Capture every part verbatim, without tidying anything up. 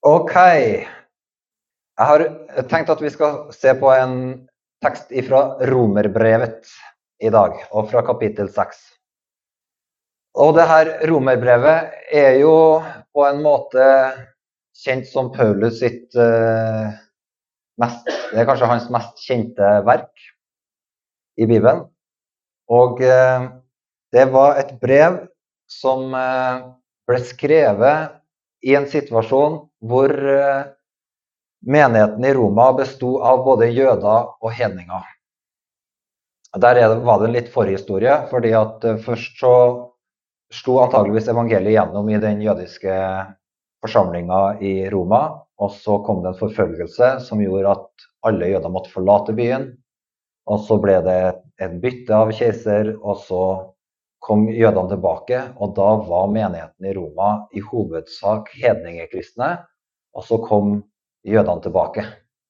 Ok, jeg har tenkt at vi skal se på en tekst fra Romerbrevet i dag, og fra kapittel seks. Og det her Romerbrevet er jo på en måte kjent som Paulus sitt uh, mest, det er kanskje hans mest kjente verk i Bibelen. Og uh, det var et brev som uh, ble skrevet i en situasjon hvor uh, menigheten i Roma bestod av både jøder og hedninger. Der det, var det en litt forhistorie, fordi at uh, først så slo antageligvis evangeliet gjennom i den jødiske forsamlingen i Roma, og så kom det en forfølgelse som gjorde at alle jøder måtte forlate byen, og så ble det et bytte av keiser, og så kom jødene tilbake, og da var menigheten i Roma i hovedsak hedningekristne, og så kom jødene tilbake.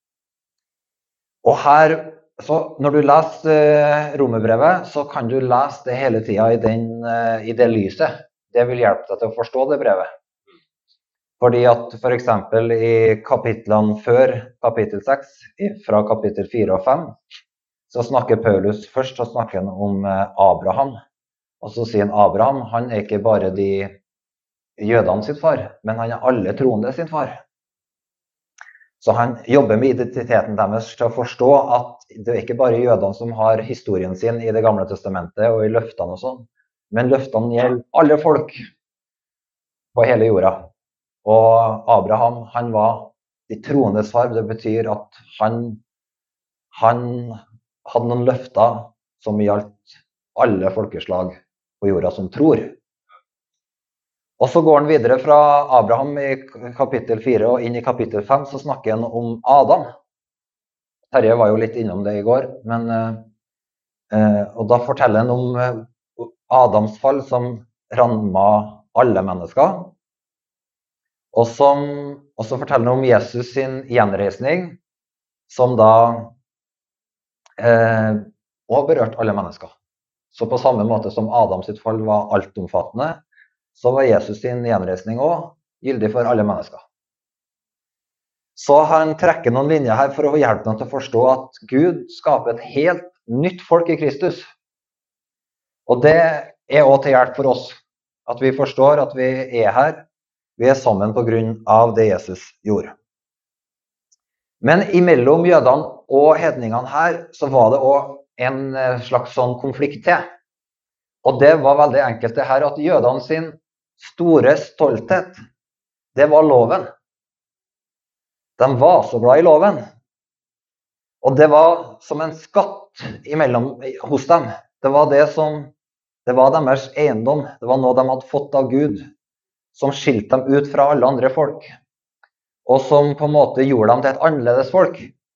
Og her, så når du leser Romerbrevet, så kan du lese det hele tiden i, den, i det lyset. Det vil hjelpe deg til å forstå det brevet. Fordi at for eksempel i kapitlene før kapittel seks, fra kapittel fire og fem, så snakker Paulus først, så snakker han om Abraham. Og så sier han Abraham, han er ikke bare de jødene sitt far, men han er alle troende sin far. Så han jobber med identiteten deres til å forstå at det er ikke bare jødene som har historien sin i det gamle testamentet og i løftene og sånn, men løftene gjelder alle folk på hele jorda. Og Abraham, han var de troendes far, det betyr at han, han hadde noen løfter som gjaldt alle folkeslag på jorda som tror. Og så går han videre fra Abraham i kapittel fire og inn i kapittel fem, så snakker han om Adam. Terje var jo litt innom det i går, men, eh, og da forteller han om Adams fall som rammet alle mennesker. Og, som, og så forteller han om Jesus sin gjenreisning, som da eh, også berørte alle mennesker. Så på samme måte som Adams sitt fall var altomfattende, så var Jesus sin gjenreisning også gyldig for alle mennesker. Så han trekker noen linjer her for å hjelpe dem til å forstå at Gud skaper et helt nytt folk i Kristus. Og det er også til hjelp for oss, at vi forstår at vi er her, vi er sammen på grunn av det Jesus gjorde. Men imellom jødene og hedningene her, så var det også en slags sånn konflikt til. Og det var veldig enkelt det her, at jødene sin store stolthet, det var loven. De var så glad i loven. Og det var som en skatt imellom hos dem. Det var det som, det var deres eiendom. Det var noe de hadde fått av Gud, som skilte dem ut fra alle andre folk. Og som på en måte gjorde dem til et annerledes folk.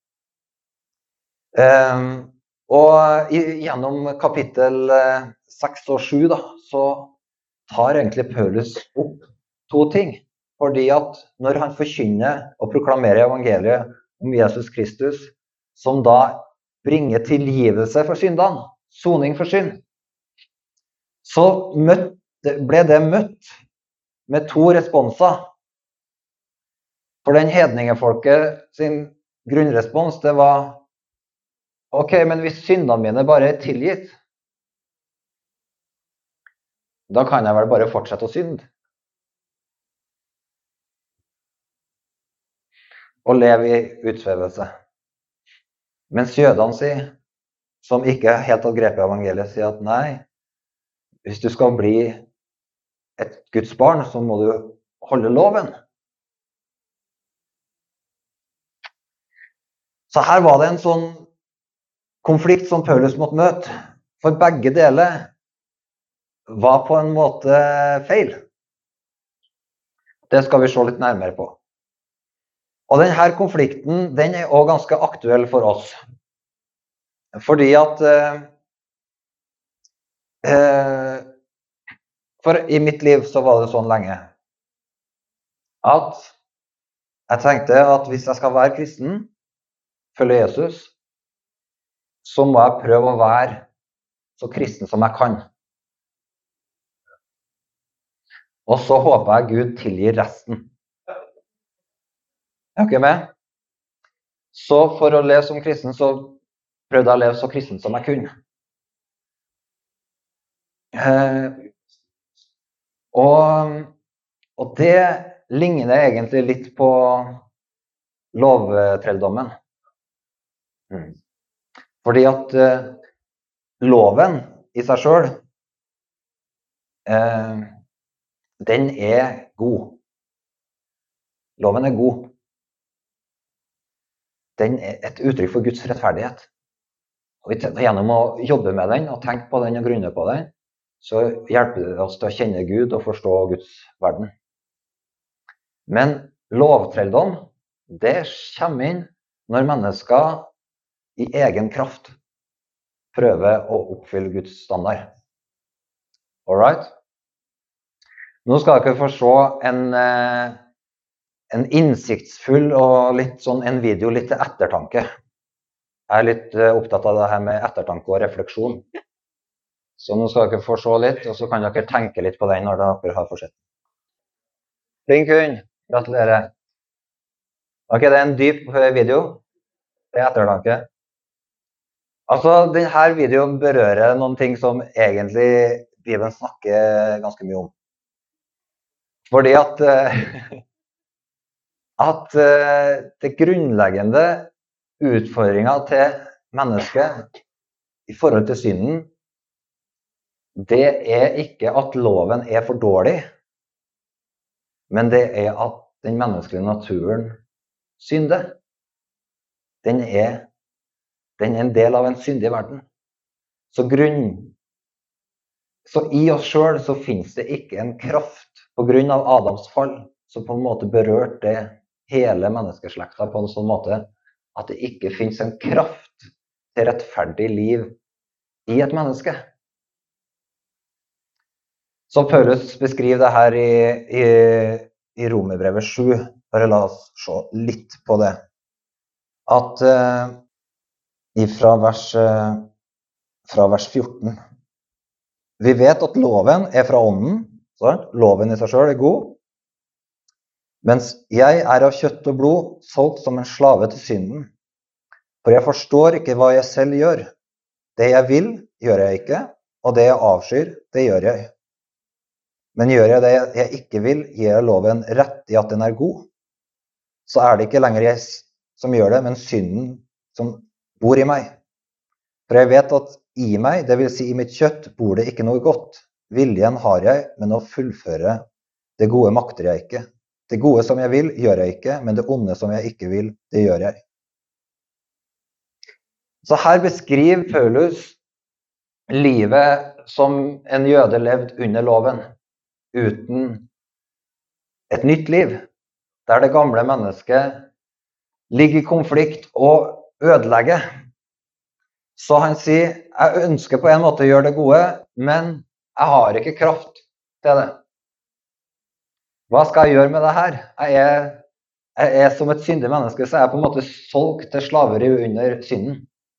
Um, og i, gjennom kapittel seks og sju da, så tar egentlig Paulus opp to ting. Fordi at når han forkynner og proklamerer evangeliet om Jesus Kristus, som da bringer tilgivelse for syndene, soning for synd, så møtte, ble det møtt med to responser. For den hedningefolket sin grunnrespons, det var ok, men hvis syndene mine bare er tilgitt, da kan jeg vel bare fortsette å synde. Og leve i utsvevelse. Mens jødene sier, som ikke helt har grepet evangeliet, sier at nei, hvis du skal bli et Guds barn, så må du holde loven. Så her var det en sånn konflikt som Paulus måtte møte. For begge deler var på en måte feil. Det skal vi se litt nærmere på. Og denne konflikten, den er også ganske aktuell for oss. Fordi at eh, for i mitt liv så var det sånn lenge at jeg tenkte at hvis jeg skal være kristen, følge Jesus, så må jeg prøve å være så kristen som jeg kan. Og så håper jeg Gud tilgir resten. Er dere med? Så for å leve som kristen, så prøvde jeg å leve så kristen som jeg kunne. Eh, og, og det ligner egentlig litt på lovtrelldommen. Mm. Fordi at eh, loven i seg selv, eh, den er god. Loven er god. Den er et uttrykk for Guds rettferdighet. Og gjennom å jobbe med den og tenke på den og grunne på den, så hjelper det oss til å kjenne Gud og forstå Guds verden. Men lovtrelldom, det kommer inn når mennesker i egen kraft prøver å oppfylle Guds standard. Alright? Nå skal dere få se en, en innsiktsfull og litt sånn en video litt til ettertanke. Jeg er litt opptatt av det her med ettertanke og refleksjon. Så nå skal dere få se litt, og så kan dere tenke litt på den når dere har forsett. Flink hund, gratulerer. Ok, det er en dyp video. Det er ettertanke. Altså, denne videoen berører noen ting som egentlig Bibelen snakker ganske mye om. Fordi at, at det grunnleggende utfordringen til mennesket i forhold til synden, det er ikke at loven er for dårlig, men det er at den menneskelige naturen synder. Den er, den er en del av en syndig verden. Så, grunn, så i oss selv så finnes det ikke en kraft på grunn av Adams fall, som på en måte berørte det hele menneskeslekta på en sånn måte, at det ikke finnes en kraft til rettferdig liv i et menneske. Så Paulus beskriver det her i, i, i Romerbrevet sju, bare la oss se litt på det. At uh, fra, vers, uh, fra vers fjorten, vi vet at loven er fra ånden, så loven i seg selv er god, mens jeg er av kjøtt og blod solgt som en slave til synden. For jeg forstår ikke hva jeg selv gjør. Det jeg vil, gjør jeg ikke, og det jeg avskyr, det gjør jeg. Men gjør jeg det jeg ikke vil, gir jeg loven rett i at den er god. Så er det ikke lenger jeg som gjør det, men synden som bor i meg. For jeg vet at i meg, det vil si i mitt kjøtt, bor det ikke noe godt. Viljen har jeg, men å fullføre det gode makter jeg ikke. Det gode som jeg vil, gjør jeg ikke, men det onde som jeg ikke vil, det gjør jeg. Så her beskriver Paulus livet som en jøde levde under loven, uten et nytt liv, der det gamle mennesket ligger i konflikt og ødelegger. Så han sier, jeg ønsker på en måte å gjøre det gode, men jeg har ikke kraft til det. Hva skal jeg gjøre med det her? Jeg er, jeg er som et syndig menneske, så jeg er på en måte solgt til slaveri under synden.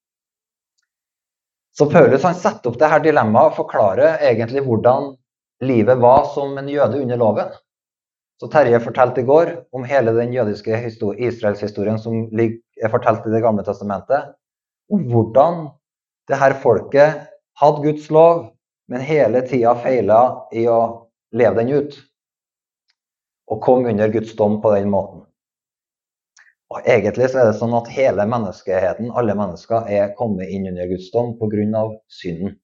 Så Paulus han setter opp det her dilemmaet og forklarer egentlig hvordan livet var som en jøde under loven. Så Terje fortalte i går om hele den jødiske Israels historien som er fortalt i det gamle testamentet, om hvordan det her folket hadde Guds lov, men hele tiden feilet i å leve den ut, og kom under Guds dom på den måten. Og egentlig så er det sånn at hele menneskeheten, alle mennesker, er kommet inn under Guds dom på grunn av synden.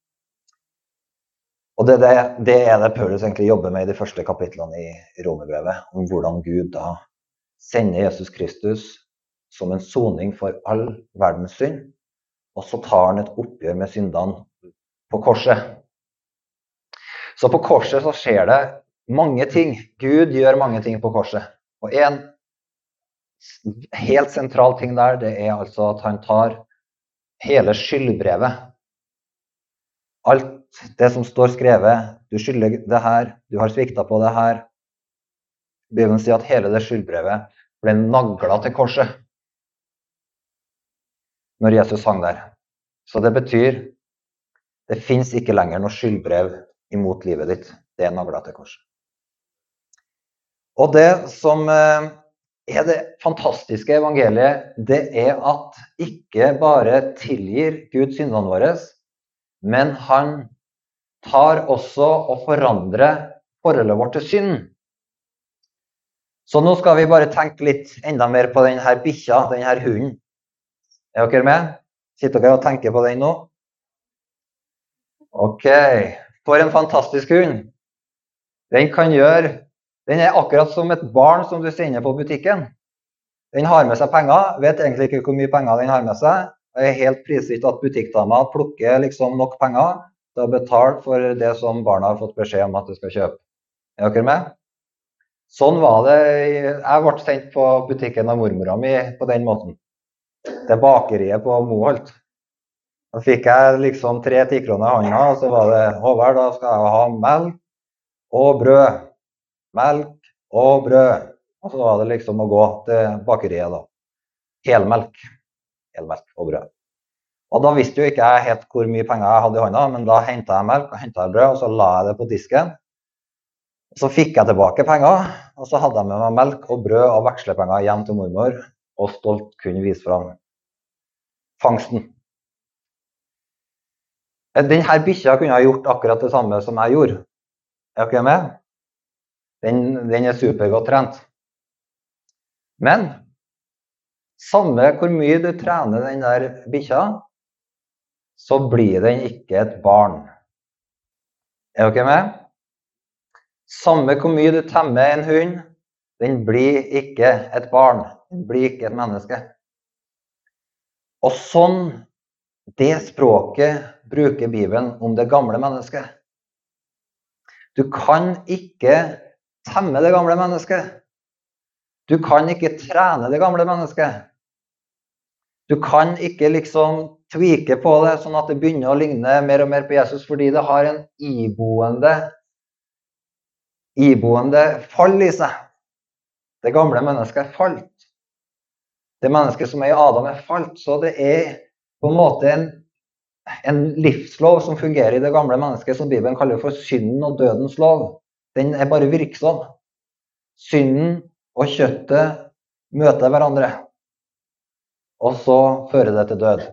Og det, det, det er det Paulus egentlig jobber med i de første kapitlene i Romerbrevet, om hvordan Gud da sender Jesus Kristus som en soning for all verdens synd, og så tar han et oppgjør med syndene på korset. Så på korset så skjer det mange ting. Gud gjør mange ting på korset. Og en helt sentral ting der, det er altså at han tar hele skyldbrevet. Alt det som står skrevet, du skylder det her, du har sviktet på det her. Bibelen sier at hele det skyldbrevet ble naglet til korset når Jesus hang der. Så det betyr, det finnes ikke lenger noe skyldbrev imot livet ditt. Det er naglet til korset. Og det som er det fantastiske evangeliet, det er at ikke bare tilgir Gud syndene våre, men han tar også og forandrer forholdet vårt til synden. Så nå skal vi bare tenke litt enda mer på denne bikkja, denne hunden. Er dere med? Sitter dere og tenker på den nå? Ok, for en fantastisk hund. Den kan gjøre, den er akkurat som et barn som du sender på butikken. Den har med seg penger, vet egentlig ikke hvor mye penger den har med seg. Det er helt prisgitt at butikkdama plukker liksom nok penger til å betale for det som barna har fått beskjed om at de skal kjøpe. Er dere med? Sånn var det, jeg ble sendt på butikken av mormora mi på den måten. Det bakeriet på Moholt. Da fikk jeg liksom tre tikroner i hånda, og så var det, Håvard, da skal jeg ha melk og brød. Melk og brød. Og så var det liksom å gå til bakeriet da. Helmelk. Helmelk og brød. Og da visste jo ikke jeg helt hvor mye penger jeg hadde i hånda, men da hentet jeg melk og hentet jeg brød, og så la jeg det på disken. Så fikk jeg tilbake penger, og så hadde jeg med meg melk og brød og vekslepenger hjem til mormor, og stolt kunne vise fram fangsten. Denne bikkja kunne ha gjort akkurat det samme som jeg gjorde. Er dere med? Den, den er supergodt trent. Men, samme hvor mye du trener den der bikkja, så blir den ikke et barn. Er dere med? Samme hvor mye du temmer en hund, den blir ikke et barn, den blir ikke et menneske. Og sånn, det språket bruker Bibelen om det gamle mennesket. Du kan ikke temme det gamle mennesket. Du kan ikke trene det gamle mennesket. Du kan ikke liksom tvike på det, sånn at det begynner å ligne mer og mer på Jesus, fordi det har en iboende iboende fall i seg. Det gamle mennesket er falt. Det mennesket som er i Adam er falt, så det er på en måte en, en livslov som fungerer i det gamle mennesket, som Bibelen kaller for synden og dødens lov. Den er bare virksom. Synden og kjøttet møter hverandre, og så fører det til død.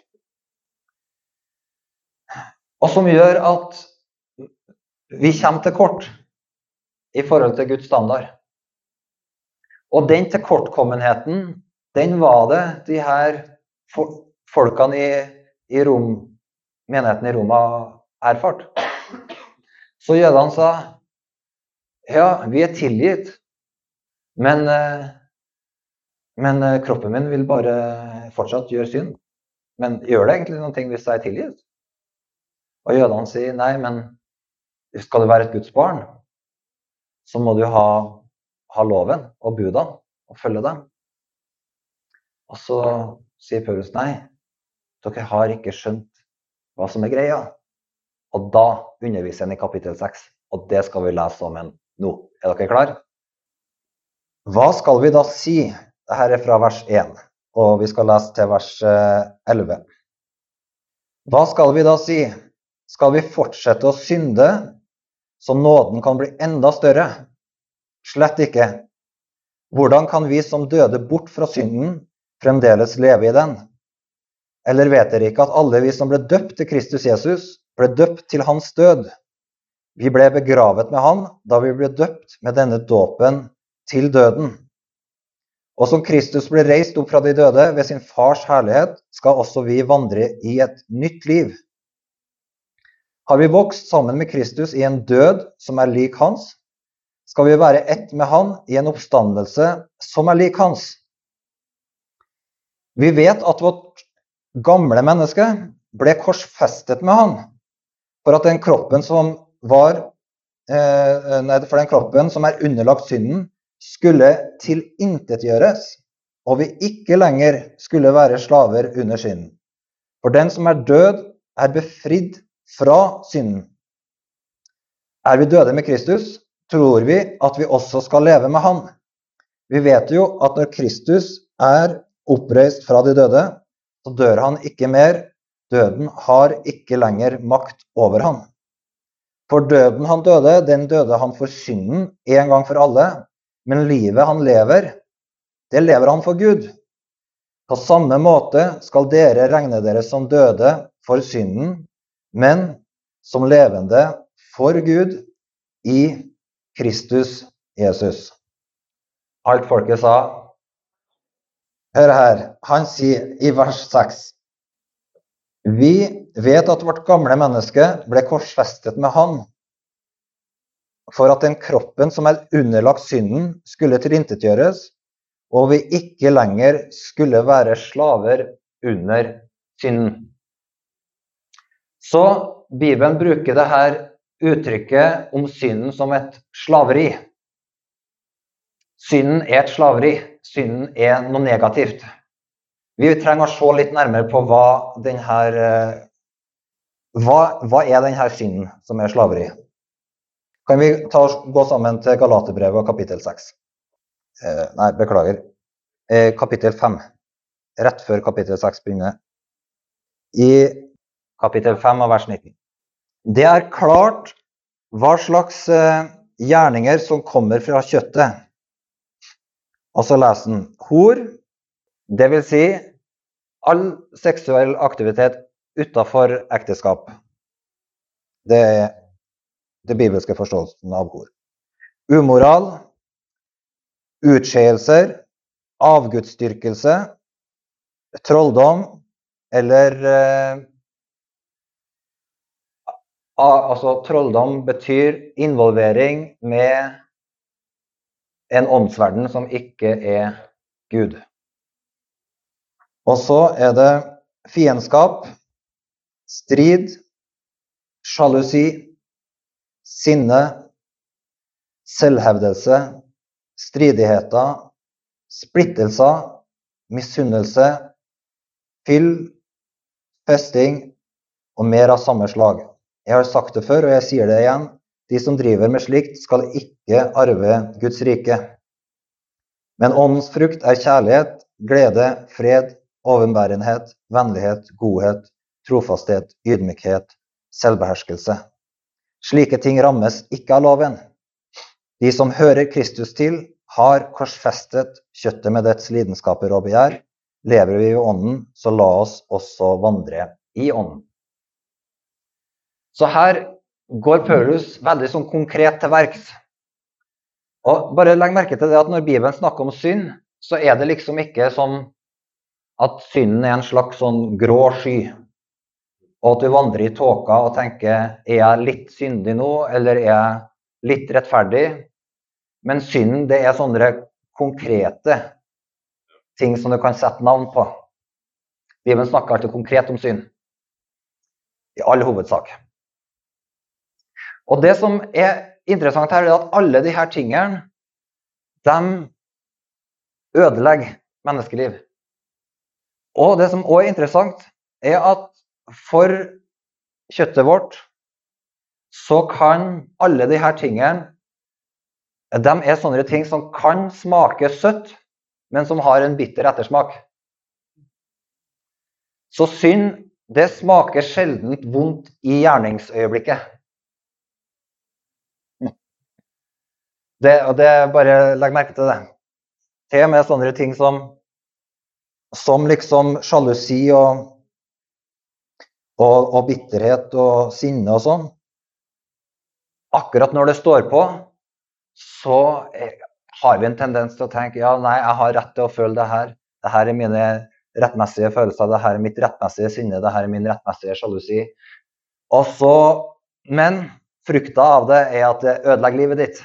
Og som gjør at vi kommer til kort i forhold til Guds standard. Og den tilkortkommenheten, den var det de her folkene i, i Rom, menigheten i Roma erfart. Så jødene sa, ja, vi er tilgitt, men, men kroppen min vil bare fortsatt gjøre synd. Men gjør det egentlig noen ting hvis jeg er tilgitt? Og jødene sier, nei, men skal du være et Guds barn, så må du ha, ha loven og budene og følge dem. Og så sier Paulus, nei, dere har ikke skjønt hva som er greia. Og da underviser han i kapittel seks, og det skal vi lese om en nå. Er dere klar? Hva skal vi da si? Dette er fra vers én, og vi skal lese til vers elleve. Hva skal vi da si? Skal vi fortsette å synde, så nåden kan bli enda større? Slett ikke. Hvordan kan vi som døde bort fra synden fremdeles leve i den? Eller vet dere ikke at alle vi som ble døpt til Kristus Jesus, ble døpt til hans død? Vi ble begravet med han, da vi ble døpt med denne dåpen til døden. Og som Kristus ble reist opp fra de døde ved sin fars herlighet, skal også vi vandre i et nytt liv. Har vi vokst sammen med Kristus i en død som er lik hans, skal vi være ett med han i en oppstandelse som er lik hans. Vi vet at vårt gamle menneske ble korsfestet med han, for at den kroppen som var, eh, nei, for den kroppen som er underlagt synden, skulle tilintetgjøres, og vi ikke lenger skulle være slaver under synden. For den som er død, er befridd fra synden. Er vi døde med Kristus, tror vi at vi også skal leve med han. Vi vet jo at når Kristus er oppreist fra de døde, så dør han ikke mer. Døden har ikke lenger makt over han. For døden han døde, den døde han for synden en gang for alle, men livet han lever, det lever han for Gud. På samme måte skal dere regne dere som døde for synden, men som levende for Gud i Kristus Jesus. Alt folket sa, Hør her, han sier i vers seks. Vi vet at vårt gamle menneske ble korsfestet med han, for at den kroppen som er underlagt synden skulle tilintetgjøres, og vi ikke lenger skulle være slaver under synden. Så Bibelen bruker det her uttrykket om synden som et slaveri. Synden er et slaveri. Synden er noe negativt. Vi trenger å se litt nærmere på hva denne, hva, hva er denne synden som er slaveri. Kan vi ta, gå sammen til Galaterbrevet og kapittel seks? Eh, nei, beklager. Eh, kapittel fem. Rett før kapittel seks begynner. I kapittel fem og vers nitten. Det er klart hva slags eh, gjerninger som kommer fra kjøttet. Og så leser den. Hor, det vil si all seksuell aktivitet utenfor ekteskap. Det er det bibelske forståelsen av hor. Umoral, utskeielser, avgudsdyrkelse, trolldom, eller eh, altså trolldom betyr involvering med en åndsverden som ikke er Gud. Og så er det fiendskap, strid, sjalusi, sinne, selvhevdelse, stridigheter, splittelser, misunnelse, fyll, festing og mer av samme slag. Jeg har sagt det før, og jeg sier det igjen. De som driver med slikt skal ikke arve Guds rike. Men åndens frukt er kjærlighet, glede, fred, overbærenhet, vennlighet, godhet, trofasthet, ydmykhet, selvbeherskelse. Slike ting rammes ikke av loven. De som hører Kristus til, har korsfestet kjøttet med dets lidenskaper og begjær. Lever vi i ånden, så la oss også vandre i ånden. Så her går Paulus veldig sånn konkret til verks. Og bare legg merke til det at når Bibelen snakker om synd, så er det liksom ikke som at synden er en slags sånn grå sky. Og at du vandrer i tåka og tenker, er jeg litt syndig nå, eller er jeg litt rettferdig? Men synden, det er sånne konkrete ting som du kan sette navn på. Bibelen snakker alltid konkret om synd. I all hovedsak. Og det som er interessant her, er at alle de her tingene, de ødelegger menneskeliv. Og det som også er interessant, er at for kjøttet vårt, så kan alle de her tingene, de er sånne ting som kan smake søtt, men som har en bitter ettersmak. Så synd, det smaker sjeldent vondt i gjerningsøyeblikket. Det, og det, bare legg merke til det. Til og med sånne ting som, som liksom sjalusi og, og, og bitterhet og sinne og sånn. Akkurat når det står på, så har vi en tendens til å tenke, ja, nei, jeg har rett til å føle det her. Det her er mine rettmessige følelser, det her er mitt rettmessige sinne, det her er min rettmessige sjalusi. Og så, men frukta av det er at det ødelegger livet ditt.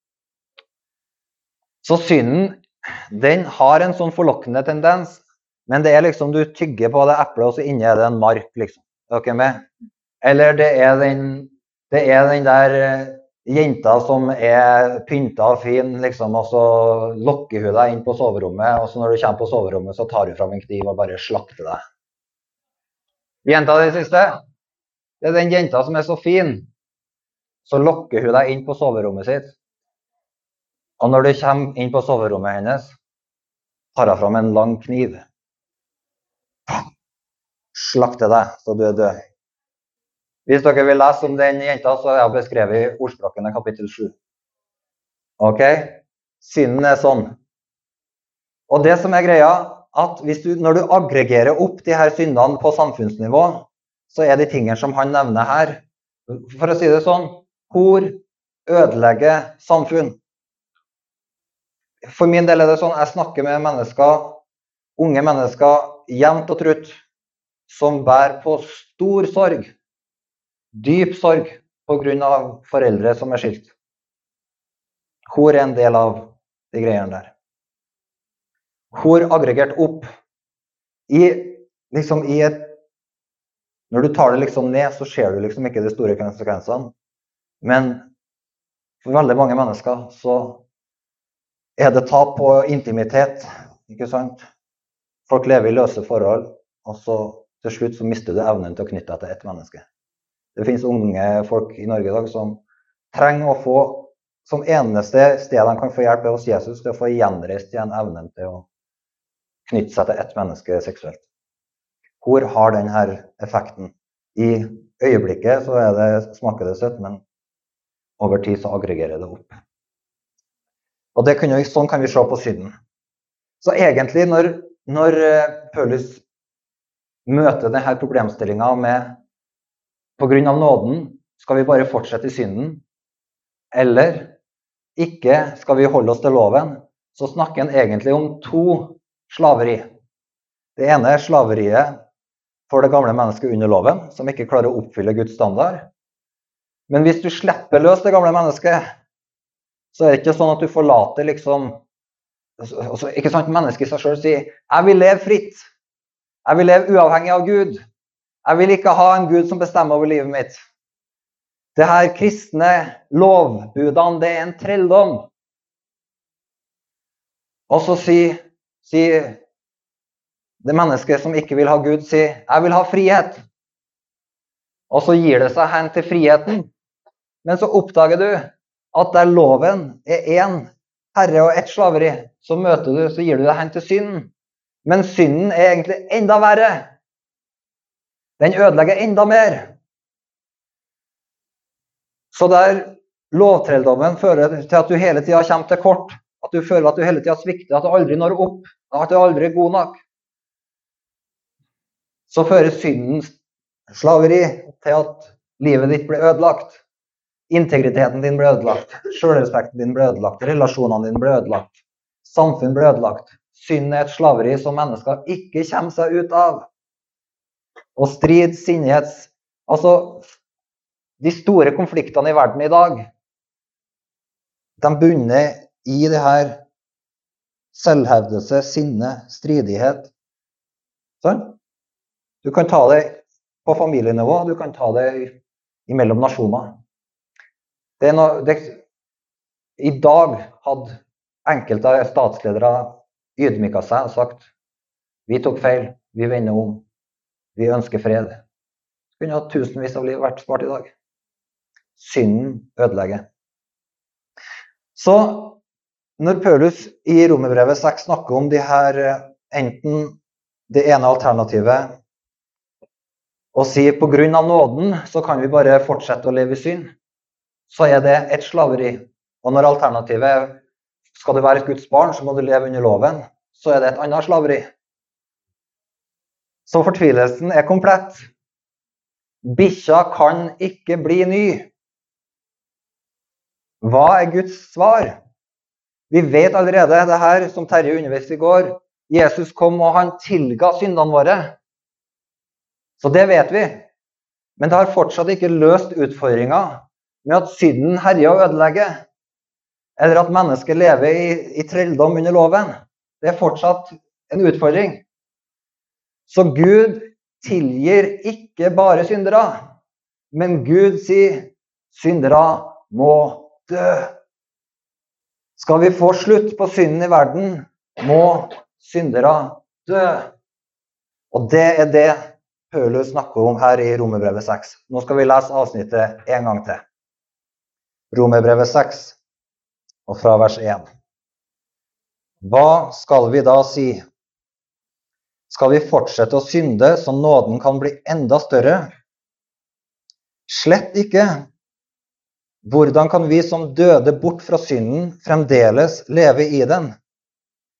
Så synden, den har en sånn forlokkende tendens, men det er liksom du tygger på det eplet, og så inne er det en mark, liksom. Er dere med? Eller det er den, det er den der jenta som er pynta og fin, liksom, og så lokker hun deg inn på soverommet, og så når du kommer på soverommet, så tar hun fram en kniv og bare slakter deg. Jenta det siste, det er den jenta som er så fin, så lokker hun deg inn på soverommet sitt. Og når du kommer inn på soverommet hennes, tar hun fram en lang kniv. Slakter deg, så du er død. Hvis dere vil lese om den jenta, så har jeg beskrevet i Ordspråkene kapittel sju. Ok? Synden er sånn. Og det som er greia, at hvis du, når du aggregerer opp de her syndene på samfunnsnivå, så er de tingene som han nevner her, for å si det sånn, hor ødelegger samfunn. For min del er det sånn, jeg snakker med mennesker, unge mennesker, jevnt og trutt, som bærer på stor sorg, dyp sorg, på grunn av foreldre som er skilt. Hor er en del av de greiene der. Hor aggregert opp i, liksom i et, når du tar det liksom ned, så ser du liksom ikke de store konsekvensene. Men for veldig mange mennesker så er det tap på intimitet, ikke sant? Folk lever i løse forhold, og så til slutt så mister du evnen til å knytte deg til et menneske. Det finnes unge folk i Norge i dag som trenger å få, som eneste sted de kan få hjelp hos Jesus, til å få gjenreist igjen evnen til å knytte seg til et menneske seksuelt. Hor har denne effekten. I øyeblikket så er det, smaker det søtt, men over tid så aggregerer det opp. Og det kan jo, sånn kan vi se på synden. Så egentlig når, når Paulus møter denne problemstillingen med på grunn av nåden, skal vi bare fortsette i synden, eller ikke skal vi holde oss til loven, så snakker han egentlig om to slaveri. Det ene er slaveriet for det gamle mennesket under loven, som ikke klarer å oppfylle Guds standard. Men hvis du slipper løs det gamle mennesket, så er det ikke sånn at du forlater liksom, altså, ikke sant, mennesket i seg selv sier, jeg vil leve fritt, jeg vil leve uavhengig av Gud, jeg vil ikke ha en Gud som bestemmer over livet mitt. Det her kristne lovbudene, det er en trelldom. Og så sier si, det mennesket som ikke vil ha Gud, sier, jeg vil ha frihet. Og så gir det seg hen til friheten. Men så oppdager du at der loven er en herre og et slaveri, så møter du, så gir du deg hen til synden. Men synden er egentlig enda verre. Den ødelegger enda mer. Så der lovtrelldommen fører til at du hele tiden kommer til kort, at du føler at du hele tiden svikter, at du aldri når opp, at du aldri er god nok. Så fører syndens slaveri til at livet ditt blir ødelagt. Integriteten din blir ødelagt, selvrespekten din blir ødelagt, relasjonene dine blir ødelagt, samfunn blir ødelagt. Synd er et slaveri som mennesker ikke kommer seg ut av. Og strid, sinnhets, altså de store konfliktene i verden i dag, de bunner i det her selvhevdelse, sinne, stridighet. Sånn? Du kan ta det på familienivå, du kan ta det imellom nasjoner. Det er noe, det, I dag hadde enkelte statsledere ydmyket seg og sagt, vi tok feil, vi vender om, vi ønsker fred. Det kunne ha tusenvis av liv vært spart i dag. Synden ødelegger. Så når Paulus i Romerbrevet seks snakker om de her, enten det ene alternativet, og sier på grunn av nåden så kan vi bare fortsette å leve i synd, så er det et slaveri. Og når alternativet er, skal du være et Guds barn, så må du leve under loven, så er det et annet slaveri. Så fortvilelsen er komplett. Bikkja kan ikke bli ny. Hva er Guds svar? Vi vet allerede det her som Terje underviste i går. Jesus kom og han tilga syndene våre. Så det vet vi. Men det har fortsatt ikke løst utfordringen med at synden herjer og ødelegger. Eller at mennesker lever i, i trelldom under loven. Det er fortsatt en utfordring. Så Gud tilgir ikke bare syndere, men Gud sier syndere må dø. Skal vi få slutt på synden i verden, må syndere dø. Og det er det Paulus snakker om her i Romerbrevet seks. Nå skal vi lese avsnittet en gang til. Romerbrevet seks, og fra vers én. Hva skal vi da si? Skal vi fortsette å synde så nåden kan bli enda større? Slett ikke. Hvordan kan vi som døde bort fra synden fremdeles leve i den?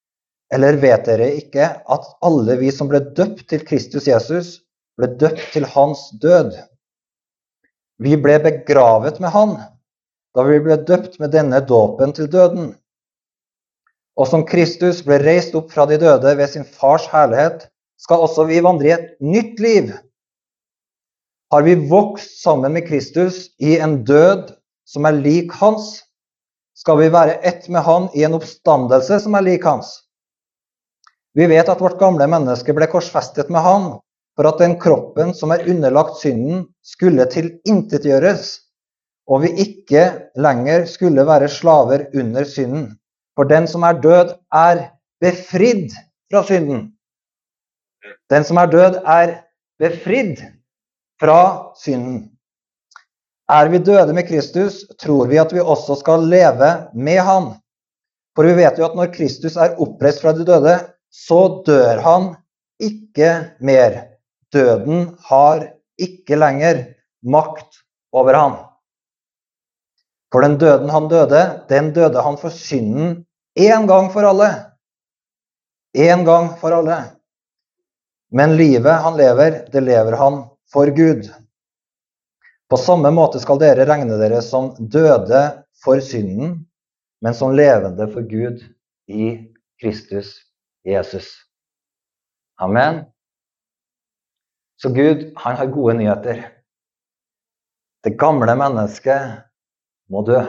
Eller vet dere ikke at alle vi som ble døpt til Kristus Jesus, ble døpt til hans død? Vi ble begravet med han, da vi ble døpt med denne dåpen til døden. Og som Kristus ble reist opp fra de døde ved sin fars herlighet, skal også vi vandre i et nytt liv. Har vi vokst sammen med Kristus i en død som er lik hans, skal vi være ett med han i en oppstandelse som er lik hans. Vi vet at vårt gamle menneske ble korsfestet med han, for at den kroppen som er underlagt synden skulle tilintetgjøres, og vi ikke lenger skulle være slaver under synden. For den som er død er befridd fra synden. Den som er død er befridd fra synden. Er vi døde med Kristus, tror vi at vi også skal leve med han. For vi vet jo at når Kristus er oppreist fra de døde, så dør han ikke mer. Døden har ikke lenger makt over han. For den døden han døde, den døde han for synden en gang for alle. En gang for alle. Men livet han lever, det lever han for Gud. På samme måte skal dere regne dere som døde for synden, men som levende for Gud i Kristus Jesus. Amen. Så Gud, han har gode nyheter. Det gamle mennesket må dø.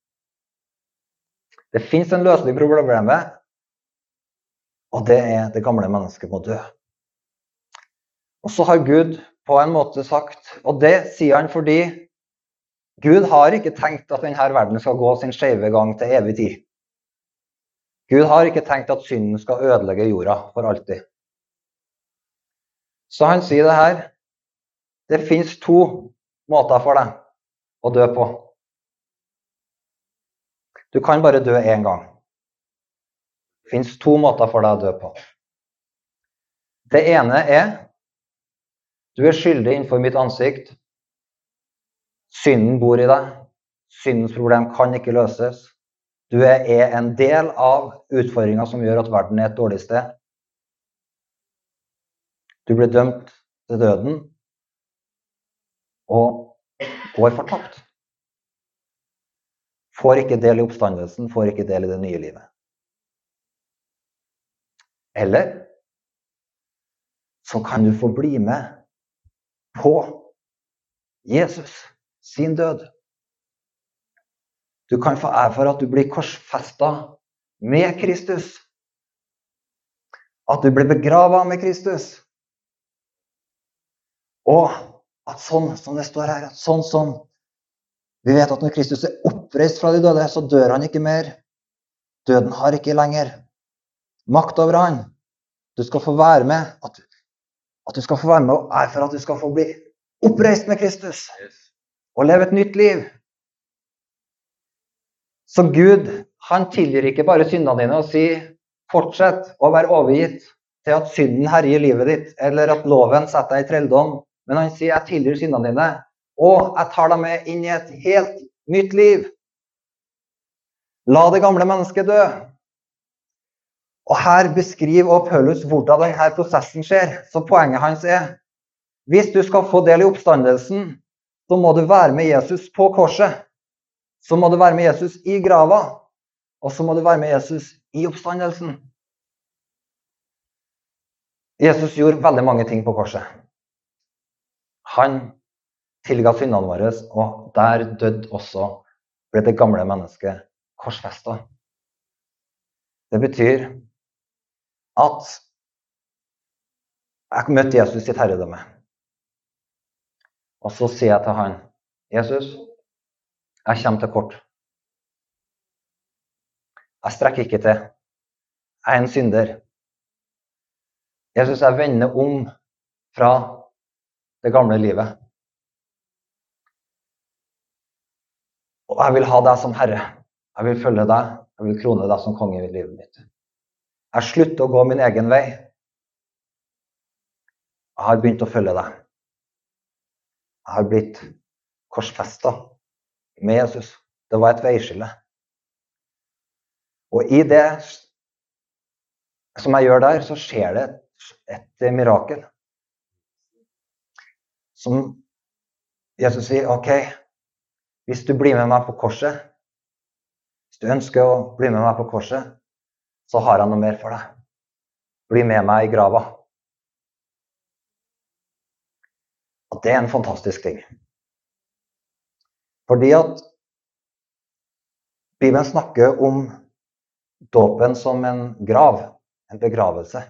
Det finnes en løsning på problemet, og det er det gamle mennesket må dø. Og så har Gud på en måte sagt, og det sier han fordi Gud har ikke tenkt at denne verden skal gå sin skjeve gang til evig tid. Gud har ikke tenkt at synden skal ødelegge jorda for alltid. Så han sier det her, det finnes to måter for deg å dø på. Du kan bare dø en gang. Det finnes to måter for deg å dø på. Det ene er, du er skyldig innenfor mitt ansikt. Synden bor i deg. Syndens problem kan ikke løses. Du er en del av utfordringen som gjør at verden er et dårlig sted. Du blir dømt til døden og går fortapt. Får ikke del i oppstandelsen, får ikke del i det nye livet. Eller så kan du få bli med på Jesus sin død. Du kan få ære for at du blir korsfestet med Kristus. At du blir begravet med Kristus. Og at sånn som det står her, at sånn som vi vet at når Kristus er oppreist fra de døde, så dør han ikke mer. Døden har ikke lenger makt over han. Du skal få være med at At du skal få være med og ære for at du skal få bli oppreist med Kristus. Og leve et nytt liv. Så Gud, han tilgir ikke bare syndene dine og sier, fortsett å være overgitt til at synden herjer livet ditt, eller at loven setter deg i trelldom. Men han sier, jeg tilgir syndene dine, og jeg tar deg med inn i et helt nytt liv. La det gamle mennesket dø. Og her beskriver Paulus hvordan denne prosessen skjer. Så poenget hans er, hvis du skal få del i oppstandelsen, så må du være med Jesus på korset. Så må du være med Jesus i grava. Og så må du være med Jesus i oppstandelsen. Jesus gjorde veldig mange ting på korset. Han tilga syndene våre, og der døde også, ble det gamle mennesket korsfestet. Det betyr at jeg møtte Jesus sitt herredømme. Og så sier jeg til han, Jesus, jeg kommer til kort. Jeg strekker ikke til. Jeg er en synder. Jesus, jeg vender om fra det gamle livet. Og jeg vil ha deg som herre. Jeg vil følge deg. Jeg vil krone deg som konge i livet mitt. Jeg slutter å gå min egen vei. Jeg har begynt å følge deg. Jeg har blitt korsfestet med Jesus. Det var et veiskille. Og i det som jeg gjør der, så skjer det et, et mirakel. Som Jesus sier, ok, hvis du blir med meg på korset, hvis du ønsker å bli med meg på korset, så har jeg noe mer for deg. Bli med meg i grava. Og det er en fantastisk ting. Fordi at Bibelen snakker om dåpen som en grav, en begravelse.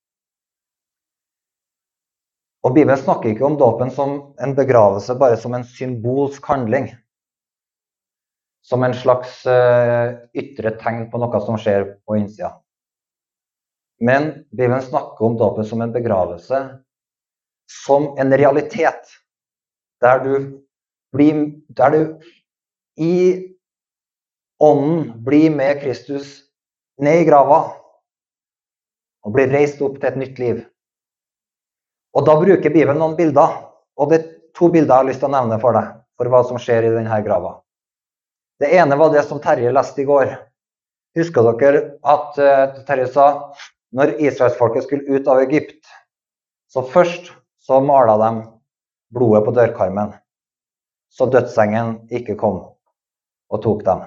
Og Bibelen snakker ikke om dåpen som en begravelse, bare som en symbolsk handling. Som en slags uh, ytre tegn på noe som skjer på innsida. Men Bibelen snakker om dåpen som en begravelse, som en realitet. Der du blir, der du i ånden blir med Kristus ned i grava, og blir reist opp til et nytt liv. Og da bruker Bibelen noen bilder, og det er to bilder jeg har lyst til å nevne for deg, for hva som skjer i denne grava. Det ene var det som Terje leste i går. Husker dere at uh, Terje sa, når Israelsfolket skulle ut av Egypt, så først så malet de blodet på dørkarmen, så dødsengen ikke kom og tok dem.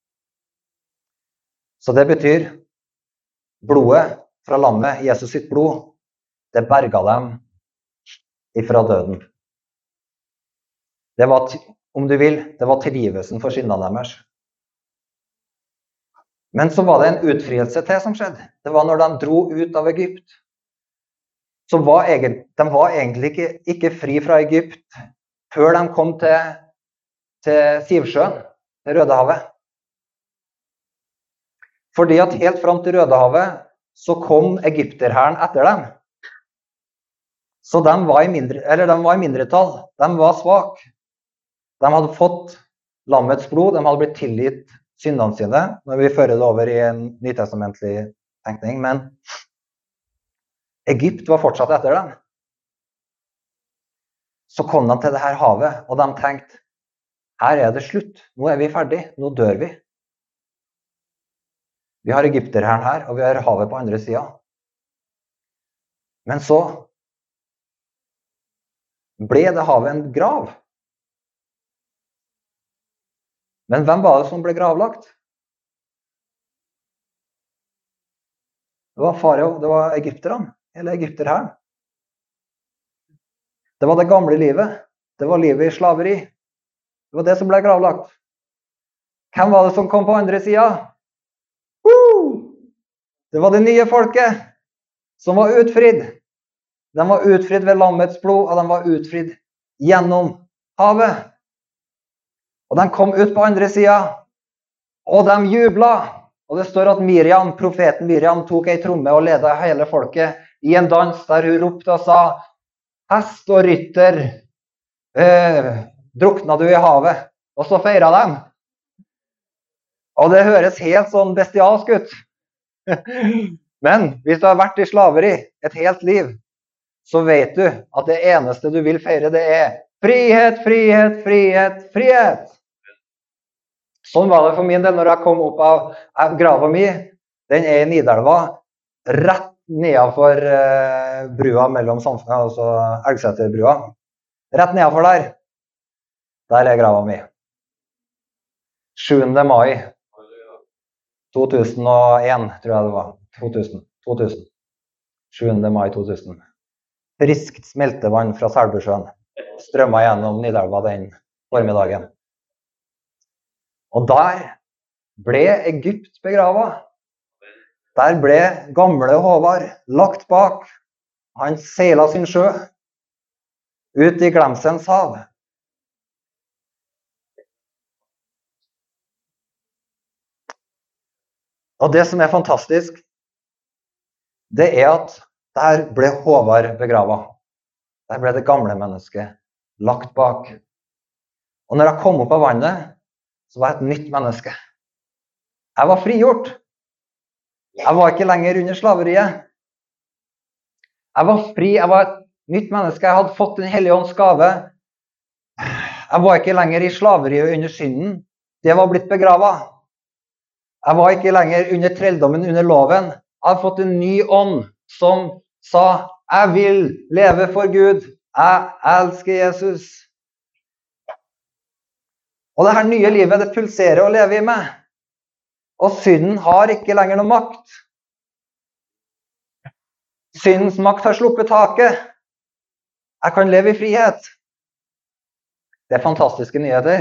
Så det betyr, blodet fra lammet, Jesus sitt blod, det berga dem ifra døden. Det var, om du vil, det var tilgivelsen for syndene deres. Men så var det en utfrielse til som skjedde. Det var når de dro ut av Egypt. Så var egentlig, de var egentlig ikke, ikke fri fra Egypt før de kom til, til Sivsjøen, til Rødehavet. Fordi at helt fram til Rødehavet så kom egypterherren etter dem. Så de var i mindre, eller de var i mindretall. De var svak. De hadde fått lammets blod, de hadde blitt tilgitt syndene sine, når vi fører det over i en nytestamentlig tenkning, men Egypt var fortsatt etter dem. Så kom de til det her havet, og de tenkte, her er det slutt, nå er vi ferdig, nå dør vi. Vi har egypterherren her, og vi har havet på andre siden. Men så ble det havet en grav. Men hvem var det som ble gravlagt? Det var farao, det var egypterne, eller egypterherren. Det var det gamle livet. Det var livet i slaveri. Det var det som ble gravlagt. Hvem var det som kom på andre siden? Uh! Det var det nye folket som var utfridd. De var utfridd ved lammets blod, og de var utfridd gjennom havet. Og de kom ut på andre siden, og de jublet. Og det står at Miriam, profeten Miriam, tok ei tromme og ledet hele folket i en dans der hun ropte og sa, hest og rytter, øh, drukna du i havet? Og så feiret dem. Og det høres helt sånn bestialsk ut. Men hvis du har vært i slaveri et helt liv, så vet du at det eneste du vil feire, det er frihet, frihet, frihet, frihet. Sånn var det for min del når jeg kom opp av grava mi. Den er i Nidelva, rett nedenfor uh, brua mellom samfunnet, altså Elgseterbrua. Rett nedenfor der. Der er grava mi. sjuende mai to tusen og en, tror jeg det var. to tusen. to tusen. sjuende mai to tusen. Friskt smeltevann fra Selbusjøen strømmet gjennom Nidelva den formiddagen. Og der ble Egypt begravet. Der ble gamle Håvard lagt bak. Han seilet sin sjø ut i glemsens hav. Og det som er fantastisk, det er at der ble Håvard begravet. Der ble det gamle mennesket lagt bak. Og når jeg kom opp av vannet, så var jeg et nytt menneske. Jeg var frigjort. Jeg var ikke lenger under slaveriet. Jeg var fri, jeg var et nytt menneske. Jeg hadde fått den hellige ånds gave. Jeg var ikke lenger i slaveriet under synden. Det var blitt begravet. Jeg var ikke lenger under trelldommen, under loven. hadde fått en ny ånd som sa, jeg vil leve for Gud. Jeg elsker Jesus. Og det her nye livet, det pulserer å leve i meg. Og synden har ikke lenger noe makt. Syndens makt har sluppet taket. Jeg kan leve i frihet. Det er fantastiske nyheter.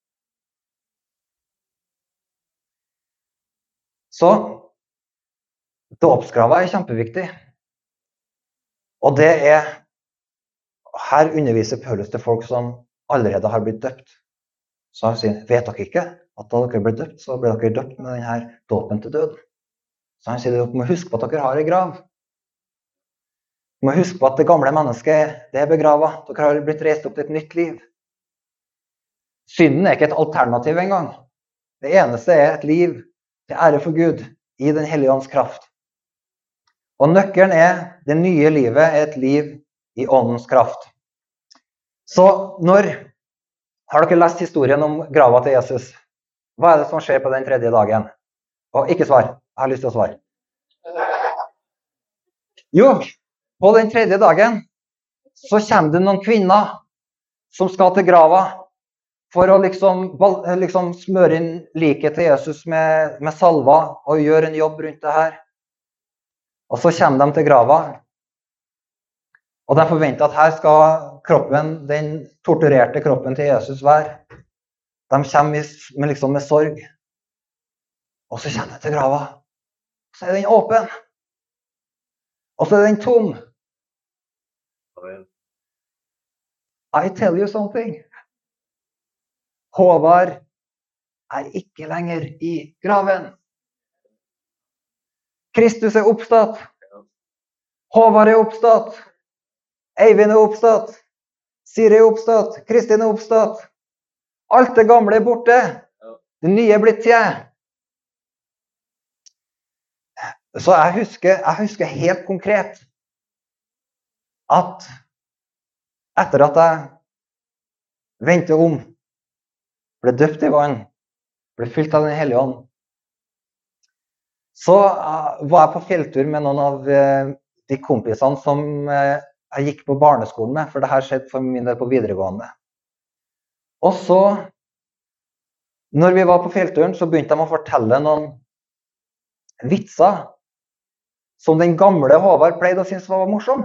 Så dåpsgrava er kjempeviktig. Og det er, her underviser Paulus til folk som allerede har blitt døpt. Så han sier, vet dere ikke at da dere ble døpt, så ble dere døpt med denne dåpen til døden. Så han sier, dere må huske på at dere har en grav. Dere må huske på at det gamle mennesket, det er begravet. Dere har blitt reist opp til et nytt liv. Synden er ikke et alternativ engang. Det eneste er et liv til ære for Gud i den hellige ånds kraft. Og nøkkelen er, det nye livet er et liv i åndens kraft. Så når, har dere lest historien om grava til Jesus? Hva er det som skjer på den tredje dagen? Og ikke svar, jeg har lyst til å svare. Jo, på den tredje dagen så kommer det noen kvinner som skal til grava for å liksom, liksom smøre inn liket til Jesus med, med salva og gjøre en jobb rundt det her. Og så kommer de til grava, og de forventer at her skal kroppen, den torturerte kroppen til Jesus være. De kommer med, liksom med sorg, og så kommer de til grava, og så er den åpen, og så er den tom. I tell you something. Håvard er ikke lenger i graven. Kristus er oppstått. Håvard er oppstått. Eivind er oppstått. Siri er oppstått. Kristin er oppstått. Alt det gamle er borte. Det nye er blitt til. Så jeg husker, jeg husker helt konkret at etter at jeg vendte om, ble døpt i vann, ble fylt av den hellige ånd, så var jeg på fjelltur med noen av de kompisene som jeg gikk på barneskolen med, for det her skjedde for min del på videregående. Og så, når vi var på fjellturen, så begynte de å fortelle noen vitser som den gamle Håvard pleide å synes var morsom.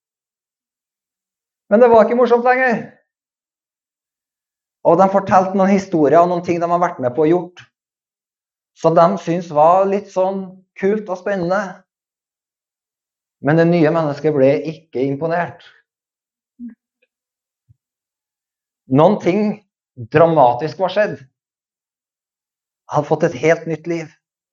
Men det var ikke morsomt lenger. Og de fortalte noen historier og noen ting de har vært med på og gjort, som de synes var litt sånn kult og spennende. Men det nye mennesket ble ikke imponert. Noen ting dramatisk var skjedd. Jeg hadde fått et helt nytt liv.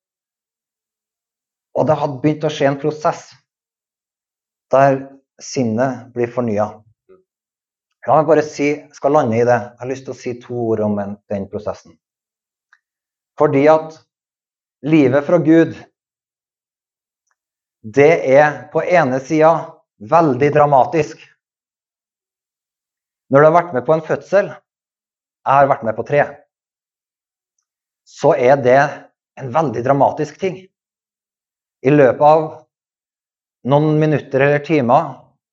Og det hadde begynt å skje en prosess der sinnet blir fornyet. La meg bare si, skal lande i det. Jeg har lyst til å si to ord om den prosessen. Fordi at livet fra Gud, det er på ene siden veldig dramatisk. Når du har vært med på en fødsel, jeg har vært med på tre, så er det en veldig dramatisk ting. I løpet av noen minutter eller timer,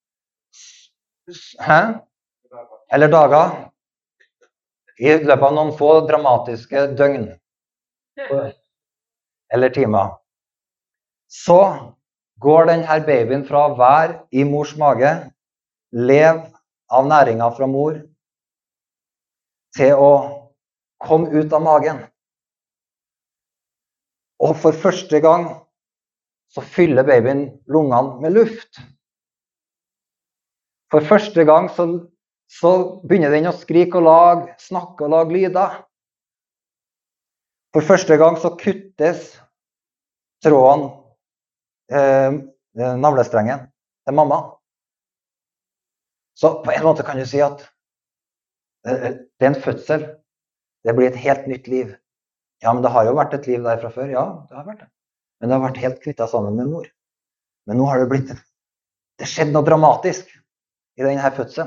hæ? Eller dager, i løpet av noen få dramatiske døgn, eller timer, så går denne babyen fra å være i mors mage, leve av næringen fra mor, til å komme ut av magen. Og for første gang så fyller babyen lungene med luft. For første gang så så begynner den å skrike og lage, snakke og lage lyder. For første gang så kuttes tråden, eh, navlestrengen til mamma. Så på en måte kan du si at eh, det er en fødsel. Det blir et helt nytt liv. Ja, men det har jo vært et liv der fra før. Ja, det har vært det. Men det har vært helt knyttet sammen med mor. Men nå har det blitt, det skjedde noe dramatisk i denne fødselen.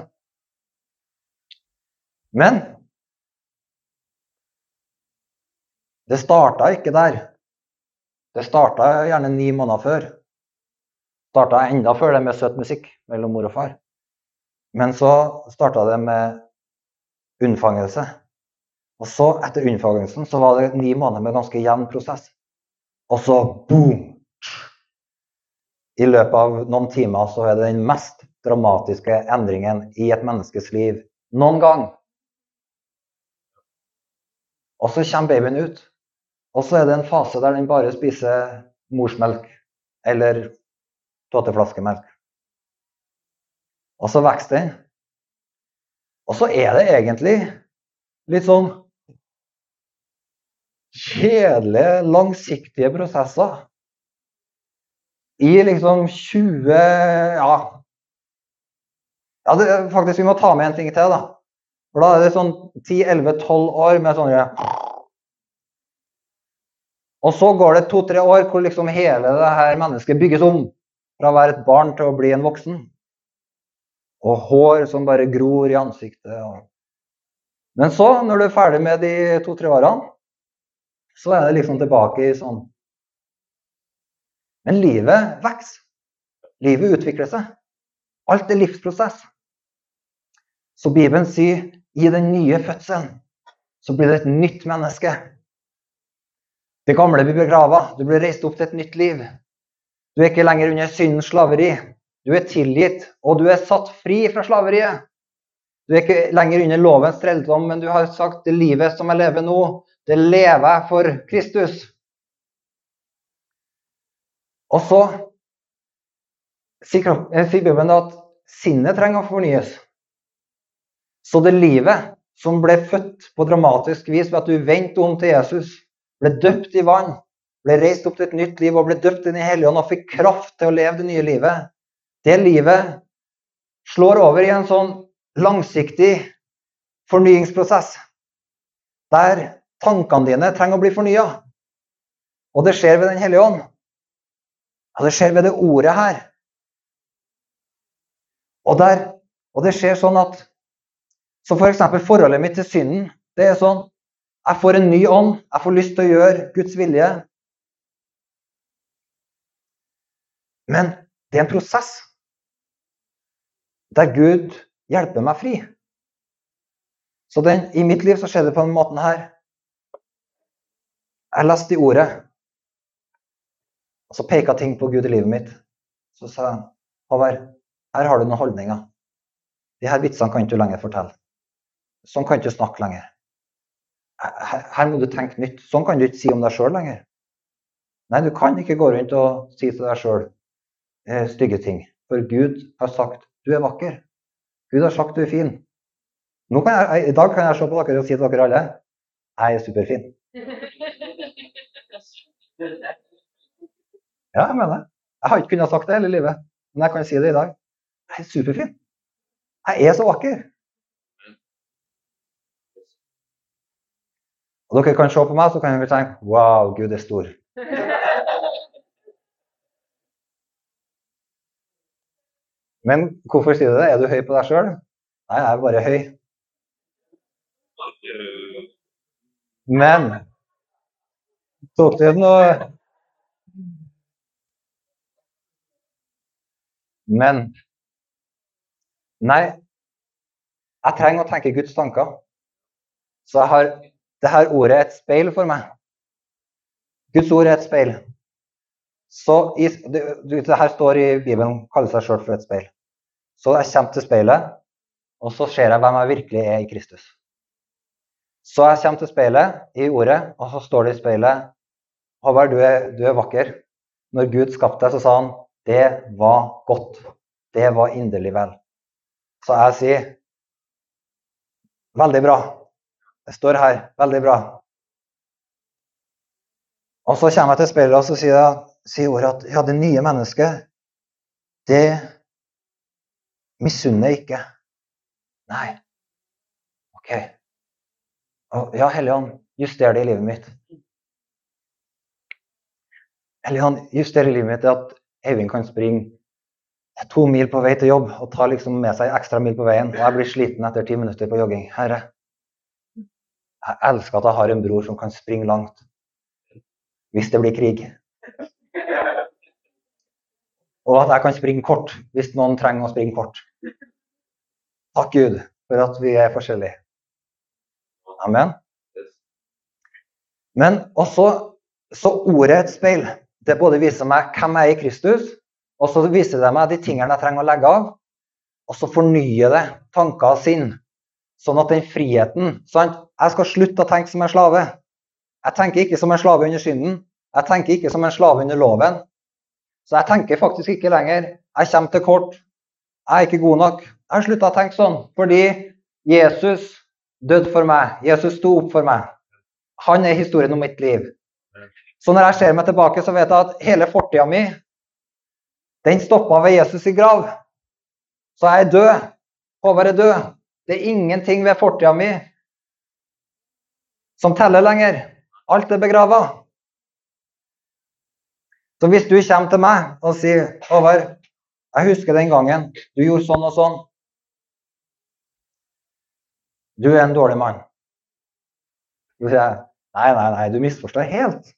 Men det startet ikke der. Det startet gjerne ni måneder før. Startet enda før det med søt musikk mellom mor og far. Men så startet det med unnfangelse. Og så etter unnfangelsen så var det ni måneder med ganske jevn prosess. Og så boom! I løpet av noen timer så er det den mest dramatiske endringen i et menneskes liv noen gang. Og så kommer babyen ut. Og så er det en fase der den bare spiser morsmelk eller tåteflaskemelk. Og så vokser den. Og så er det egentlig litt sånn kjedelige, langsiktige prosesser. I liksom tjue, ja, ja det, faktisk vi må ta med en ting til da. For da er det sånn ti, elleve, tolv år med sånne, og så går det to, tre år hvor liksom hele det her mennesket bygges om fra å være et barn til å bli en voksen. Og hår som bare gror i ansiktet. Men så, når du er ferdig med de to, tre årene, så er det liksom tilbake i sånn. Men livet vokser. Livet utvikler seg. Alt er livsprosess. Så Bibelen sier, i den nye fødselen, så blir det et nytt menneske. Det gamle blir begravet. Du blir reist opp til et nytt liv. Du er ikke lenger under syndens slaveri. Du er tilgitt, og du er satt fri fra slaveriet. Du er ikke lenger under lovens trelldom, men du har sagt, det livet som jeg lever nå, det lever jeg for Kristus. Og så sier Bibelen at sinnet trenger å fornyes. Så det livet som ble født på dramatisk vis ved at du vendte om til Jesus, ble døpt i vann, ble reist opp til et nytt liv og ble døpt inn i Helligånd og fikk kraft til å leve det nye livet. Det livet slår over i en sånn langsiktig fornyingsprosess, der tankene dine trenger å bli fornyet. Og det skjer ved den Hellige Ånd. Og det skjer ved det ordet her. Og, der, og det skjer sånn at, så for eksempel forholdet mitt til synden, det er sånn, jeg får en ny ånd, jeg får lyst til å gjøre Guds vilje. Men det er en prosess, der Gud hjelper meg fri. Så den, i mitt liv så skjer det på den måten her. Jeg leste i ordet, og så peker ting på Gud i livet mitt. Så sa han, Håvard, her har du noen holdninger. De her vitsene kan ikke du lenger fortelle. Sånn kan du ikke snakke lenger. Her, her må du tenke nytt. Sånn kan du ikke si om deg selv lenger. Nei, du kan ikke gå rundt og si til deg selv eh, stygge ting. For Gud har sagt, du er vakker. Gud har sagt, du er fin. Nå kan jeg, I dag kan jeg se på dere og si til dere alle, jeg er superfin. Ja, jeg mener det. Jeg har ikke kunnet sagt det hele livet, men jeg kan si det i dag. Jeg er superfin. Jeg er så vakker. Og dere kan se på meg, så kan dere tenke, wow, Gud er stor. Men hvorfor sier du det? Er du høy på deg selv? Nei, jeg er bare høy. Men, tok du noe... Men, nei, jeg trenger å tenke Guds tanker. Så jeg har, det her ordet er et speil for meg. Guds ord er et speil. Så i, det, det her står i Bibelen, kaller seg selv for et speil. Så jeg kommer til speilet, og så ser jeg hvem jeg virkelig er i Kristus. Så jeg kommer til speilet i ordet, og så står det i speilet, Håvard, du er, du er vakker. Når Gud skapte deg, så sa han, det var godt. Det var inderlig vel. Så jeg sier, veldig bra. Det står her, veldig bra. Og så kommer jeg til speilet, og så sier, jeg, sier ordet at ja, det nye mennesket, det misunner ikke. Nei. Ok. Ja, Helligånd, juster det i livet mitt. Helligånd, juster i livet mitt at Eivind kan springe to mil på vei til jobb og ta liksom med seg ekstra mil på veien, og jeg blir sliten etter ti minutter på jogging. Herre, jeg elsker at jeg har en bror som kan springe langt hvis det blir krig. Og at jeg kan springe kort, hvis noen trenger å springe kort. Takk Gud for at vi er forskjellige. Amen. Men også, så ordet er et speil. Det både viser meg hvem jeg er i Kristus, og så viser det meg de tingene jeg trenger å legge av, og så fornyer det tanker og sinn. Sånn at den friheten, sant? Jeg skal slutte å tenke som en slave. Jeg tenker ikke som en slave under synden. Jeg tenker ikke som en slave under loven. Så jeg tenker faktisk ikke lenger, jeg kommer til kort, jeg er ikke god nok. Jeg har sluttet å tenke sånn, fordi Jesus døde for meg. Jesus sto opp for meg. Han er historien om mitt liv. Så når jeg ser meg tilbake, så vet jeg at hele fortiden min, den stoppet ved Jesus i grav. Så jeg er død. Håvard er død. Det er ingenting ved fortiden min som teller lenger. Alt er begravet. Så hvis du kommer til meg og sier, Håvard, jeg husker den gangen, du gjorde sånn og sånn. Du er en dårlig mann. Du sier, nei, nei, nei, du misforstår helt.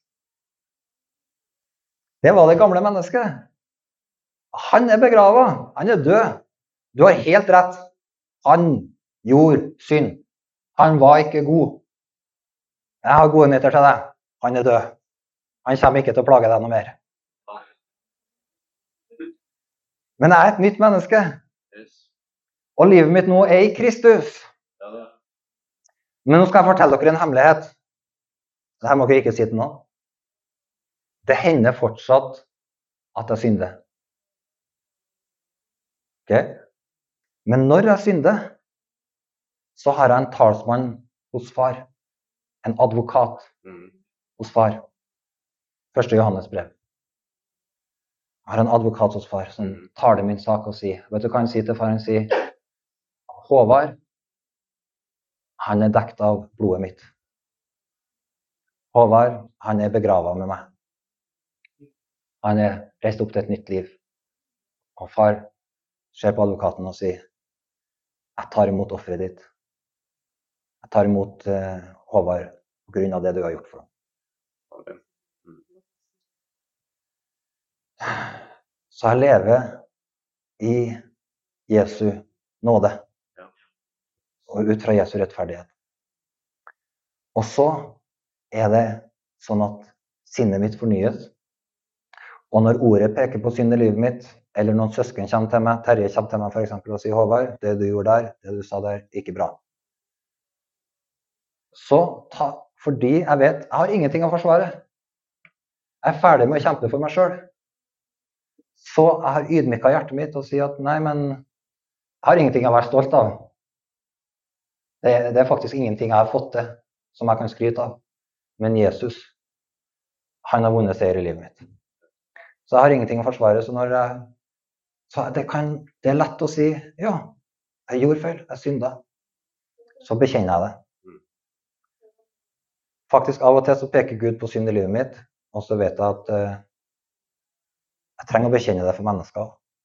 Det var det gamle mennesket. Han er begravet, han er død. Du har helt rett. Han gjorde synd. Han var ikke god. Jeg har gode nyheter til deg. Han er død. Han kommer ikke til å plage deg noe mer. Men jeg er et nytt menneske. Og livet mitt nå er i Kristus. Men nå skal jeg fortelle dere en hemmelighet. Dette må dere ikke si til noen. Det hender fortsatt at jeg synder. Okay? Men når jeg synder, så har jeg en talsmann hos far. En advokat hos far. Første Johannes brev. Jeg har en advokat hos far som taler min sak og sier, vet du hva han sier til far? Han sier, Håvard, han er dekt av blodet mitt. Håvard, han er begravet med meg. Han er reist opp til et nytt liv. Og far ser på advokaten og sier, jeg tar imot offeret ditt. Jeg tar imot uh, Håvard på grunn av det du har gjort for ham. Så jeg lever i Jesu nåde. Og ut fra Jesu rettferdighet. Og så er det sånn at sinnet mitt fornyes. Og når ordet peker på synd i livet mitt, eller noen søsken kommer til meg, Terje kommer til meg for eksempel og sier, Håvard, det du gjorde der, det du sa der, ikke bra. Så ta, fordi jeg vet, jeg har ingenting å forsvare. Jeg er ferdig med å kjempe for meg selv. Så jeg har ydmyket hjertet mitt og sier at nei, men jeg har ingenting å være stolt av. Det, det er faktisk ingenting jeg har fått til som jeg kan skryte av. Men Jesus, han har vunnet seier i livet mitt. Så jeg har ingenting å forsvare. Så, når jeg, så det, kan, det er lett å si, ja, jeg gjorde feil, jeg syndet. Så bekjenner jeg det. Faktisk av og til så peker Gud på synd i livet mitt, og så vet jeg at uh, jeg trenger å bekjenne det for mennesker.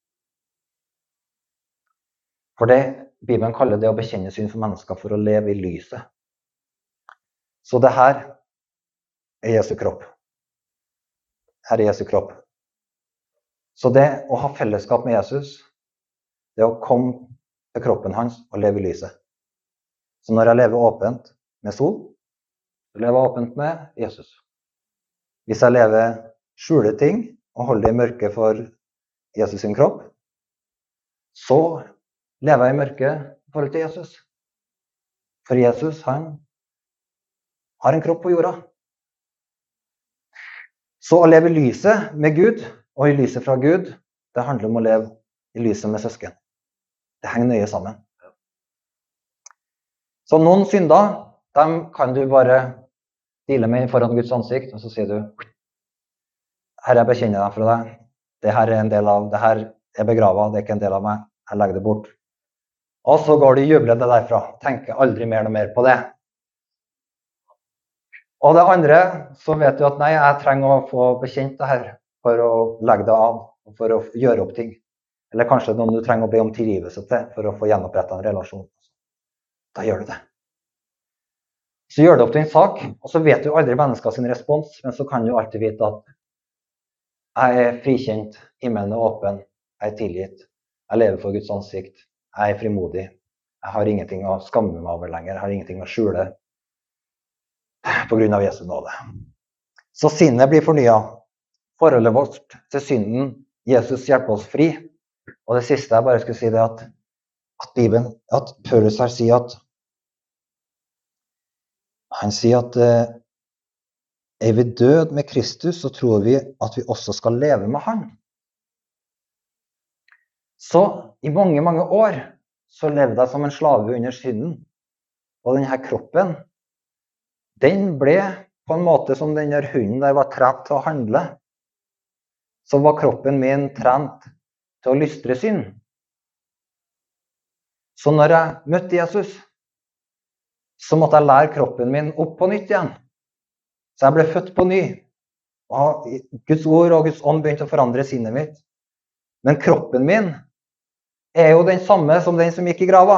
For det Bibelen kaller det å bekjenne synd for mennesker for å leve i lyset. Så det her er Jesu kropp. Her er Jesu kropp. Så det å ha fellesskap med Jesus, det å komme til kroppen hans og leve i lyset. Så når jeg lever åpent med sol, så lever jeg åpent med Jesus. Hvis jeg lever skjuler ting, og holder det i mørket for Jesus sin kropp, så lever jeg i mørket i forhold til Jesus. For Jesus, han har en kropp på jorda. Så å leve i lyset med Gud, og i lyset fra Gud, det handler om å leve i lyset med søsken. Det henger nøye sammen. Så noen synder, dem kan du bare deale med foran Guds ansikt, og så sier du, Herre, jeg bekjenner deg for deg. Det her er en del av, det her er begravet, det er ikke en del av meg. Jeg legger det bort. Og så går du jublende derfra. Tenker aldri mer og mer på det. Og det andre, så vet du at nei, jeg trenger å få bekjent det her for å legge det av, for å gjøre opp ting. Eller kanskje noen du trenger å be om tilgivelse til for å få gjenopprettet en relasjon. Da gjør du det. Så gjør du opp din sak, og så vet du aldri menneskers respons, men så kan du alltid vite at Jeg er frikjent, himmelen er åpen, jeg er tilgitt, jeg lever for Guds ansikt, jeg er frimodig, jeg har ingenting å skamme meg over lenger, jeg har ingenting å skjule på grunn av Jesu nåde. Så sinnet blir fornyet, forholdet vårt til synden, Jesus hjelper oss fri. Og det siste jeg bare skulle si det at, at Bibelen, at Paulus her sier at han sier at eh, er vi død med Kristus, så tror vi at vi også skal leve med han. Så i mange, mange år så levde jeg som en slave under synden. Og denne kroppen, den ble på en måte som den der hunden der var trent til å handle. Så var kroppen min trent til å lystre synd. Så når jeg møtte Jesus, så måtte jeg lære kroppen min opp på nytt igjen. Så jeg ble født på ny. Og Guds ord og Guds ånd begynte å forandre sinnet mitt. Men kroppen min er jo den samme som den som gikk i grava.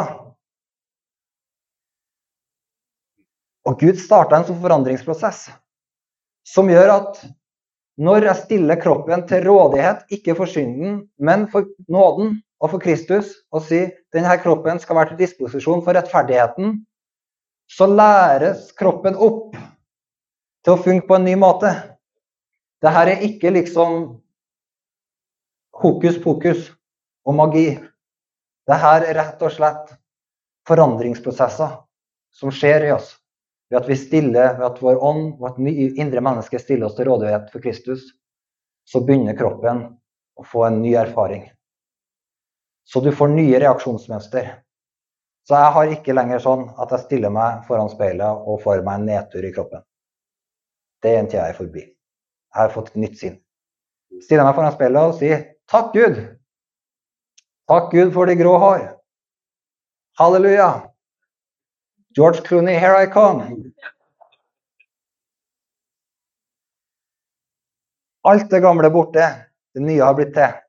Og Gud startet en sånn forandringsprosess som gjør at når jeg stiller kroppen til rådighet, ikke for synden, men for nåden og for Kristus, og sier denne kroppen skal være til disposisjon for rettferdigheten, så læres kroppen opp til å funke på en ny måte. Dette er ikke liksom hokus pokus og magi. Dette er rett og slett forandringsprosesser som skjer i oss. Ved at vi stiller, ved at vår ånd, vårt indre menneske stiller oss til rådighet for Kristus, så begynner kroppen å få en ny erfaring. Så du får nye reaksjonsmønster. Så jeg har ikke lenger sånn at jeg stiller meg foran speilet og får meg en nedtur i kroppen. Det er en tid jeg er forbi. Jeg har fått et nytt sinn. Stiller meg foran speilet og sier, takk Gud! Takk Gud for de grå hår! Halleluja! George Clooney, here I come! Alt det gamle borte, det nye har blitt til.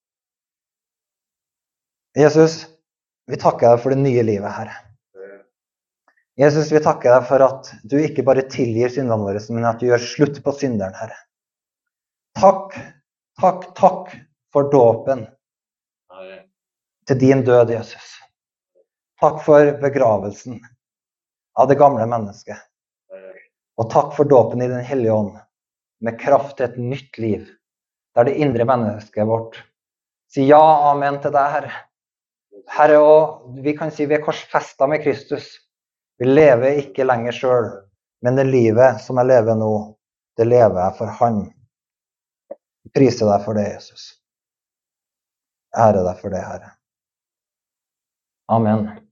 Jesus, vi takker deg for det nye livet, Herre. Jesus, vi takker deg for at du ikke bare tilgir syndene våre, men at du gjør slutt på synderen, Herre. Takk, takk, takk for dåpen til din død, Jesus. Takk for begravelsen av det gamle mennesket. Og takk for dåpen i den hellige ånd, med kraft til et nytt liv, der det indre mennesket vårt sier ja, amen til deg, Herre. Herre, og vi kan si vi er korsfestet med Kristus. Vi lever ikke lenger selv, men det livet som jeg lever nå, det lever jeg for Han. Jeg priser deg for det, Jesus. Ære deg for det, Herre. Amen.